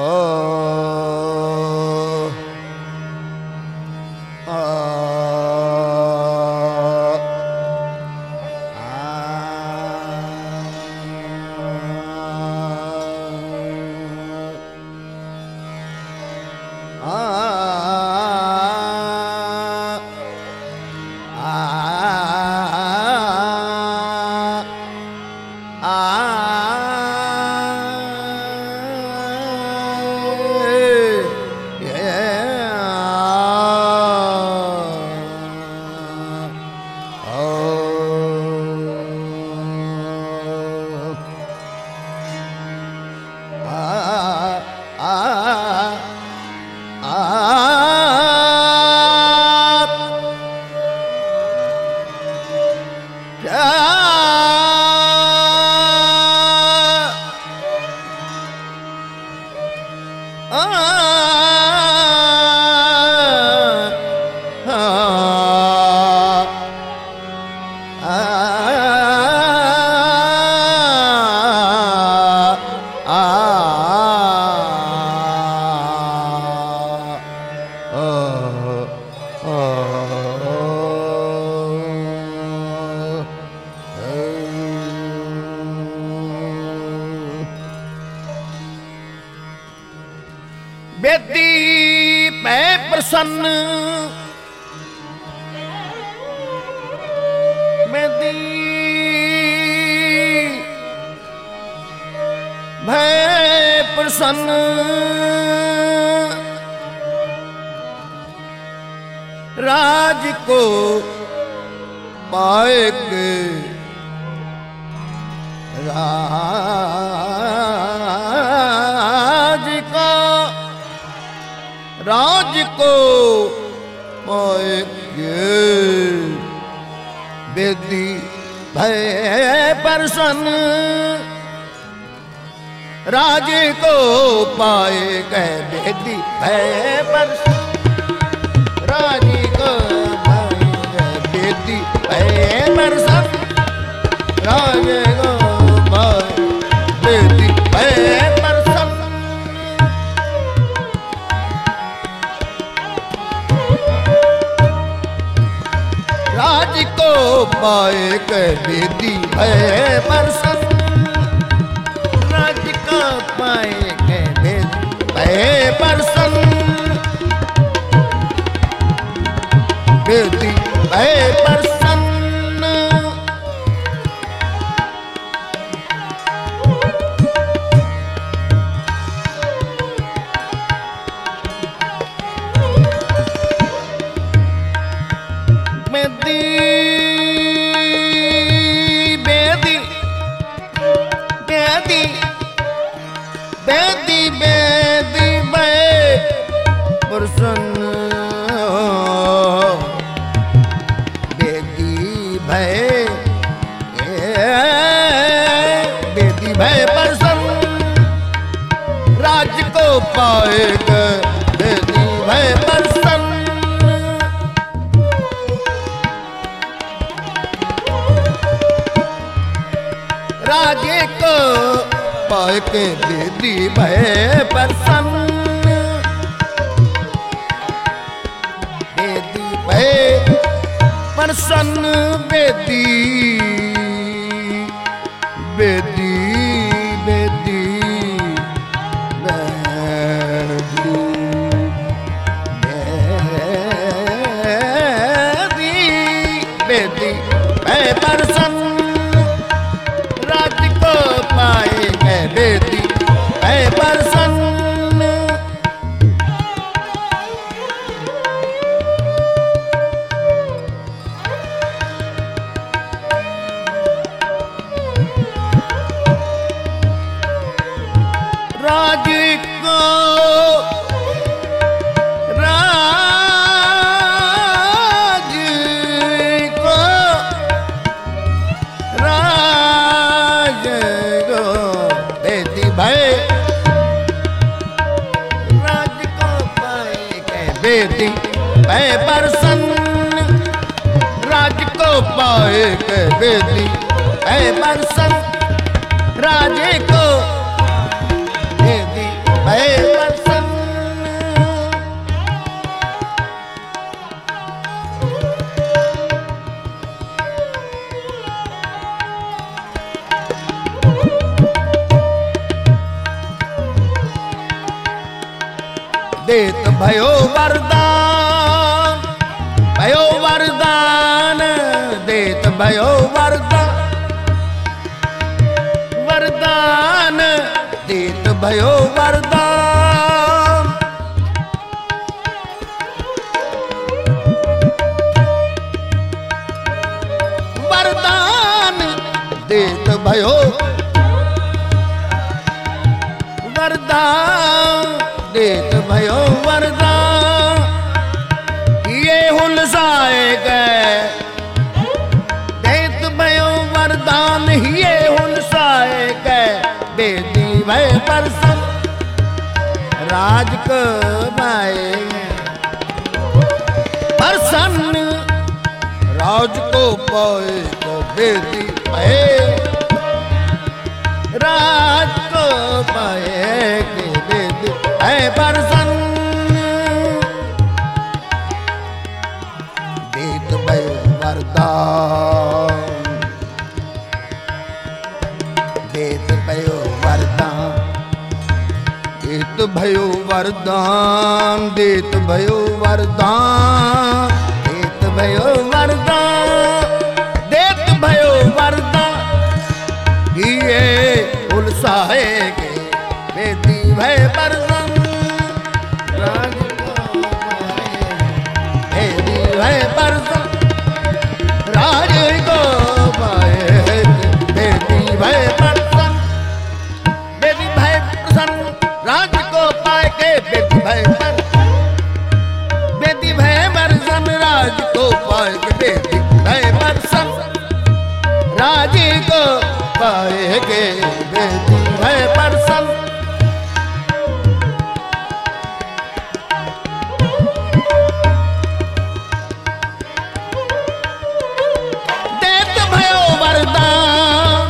बेदी मैं प्रसन्न बेदी मैं प्रसन्न राज को पाए के राज को पाएंगे बेदी भय प्रसन्न राज को पाएंगे बेदी भय प्रसन्न राज को पाएंगे बेदी भय प्रसन्न राज को पाए बेदी भय राज को पाए के बेदी भय प्रसन्न राज को पाए के बेदी भय प्रसन्न बेदी भय प्रसन्न बेदी बेदी भय प्रसन्न बेदी भय बेदी भय प्रसन्न राज को पाए बेदी भय प्रसन्न राजे को पाए के बेदी भय प्रसन्न बेदी भय प्रसन्न बेदी बेदी बेदी बेदी भय प्रसन्न राज को पाए बेदी भय प्रसन्न राज को बेदी भय प्रसन्न राज को पाए के बेदी भय प्रसन्न राजे को बेदी भय देत भयो वरदान, भयो वरदान, देत भयो वरदान, वरदान देत भयो वरदान। वरदान देत भयो वरदान, देत भयो वरदान। ये हुलसाए गए देत भयो वरदान, ये हुलसाए गए बेदी भय परसन राज को पाए प्रसन्न, राज को पाए बेदी भय, राज को पाए बेदी भय प्रसन्न। देत भयो वरदान, देत भयो वरदान, देत भयो वरदान, देत भयो वरदान, देत भयो वरदान, देत भयो वरदान। ये उलसाए के बेदी भय प्रसन्न राज को पाए बेदी भय प्रसन्न, राज को पाए बेदी भय प्रसन्न, बेदी भय प्रसन्न राज को पाए के बेदी भय प्रसन्न, बेदी भय प्रसन्न राज को पाए के बेदी भय प्रसन्न, राज को पाए के बेदी भय प्रसन्न। देत भयो वरदान,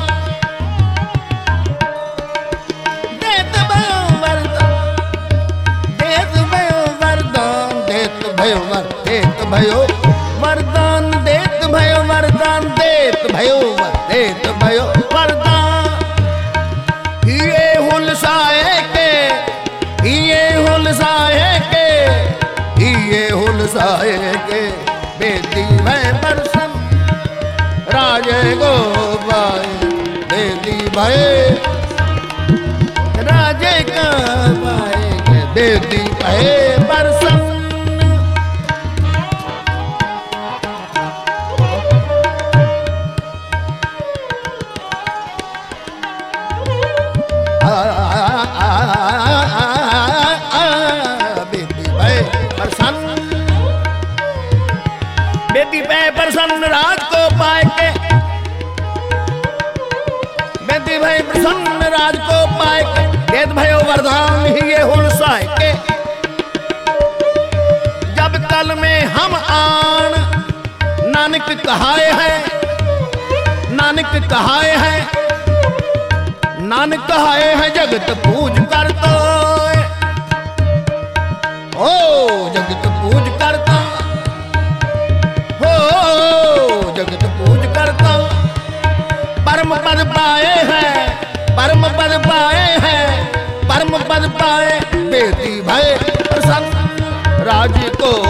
देत भयो वरदान, देत भयो वरदान, देत भयो देत भयो वरदान, देत भयो वरदान, देत भयो देत भयो वरदान। ये हुलसाए के, ये हुलसाए के, ये हुलसाए के बेदी भय प्रसन्न राजे को पाए बेदी भय, राजे का पाए के बेदी भय प्रसन्न। बेदी भय प्रसन्न राज को पाए के, बेदी भय प्रसन्न राज को पाए के, देत भयो वरदान ही ये हुलसाए के। जब कल में हम आन नानक कहाए हैं, नानक कहाए हैं, नानक कहाए हैं जगत पूज करतो, ओ जगत पूज करता, हो जगत पूज करता। परम पद पाए हैं, परम पद पाए हैं, परम पद पाए बेदी भय प्रसन्न राज को